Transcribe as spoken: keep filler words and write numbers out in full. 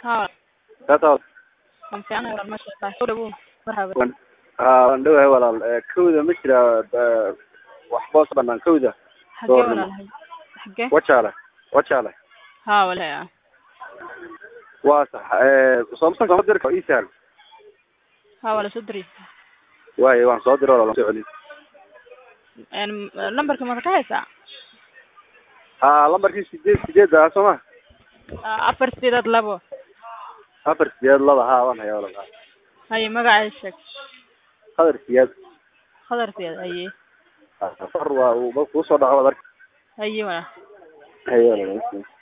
ها تطول كان في أنا ولا ماشي صح شو لبوه مرحبا wan aa ndhowahay walaal kowda ma jira waxboos banaan kowda حقه ولا لا حقه wajaale wajaale ها ولا يا waa sax ee soomsan kama dirka isal ها ولا صدري waayo waan soo diray walaal soo celin يعني نمبر كم مرة كهسة aa lambarkii sideed sideed ah soo ma أفر سيدات لبو afar sideed laba haa waan hayaa walaal هاي ما قاعد يشك qadar sideed خضر سيد أيه safar waa uu ku soo dhaco darka أيه ولا hayo walaal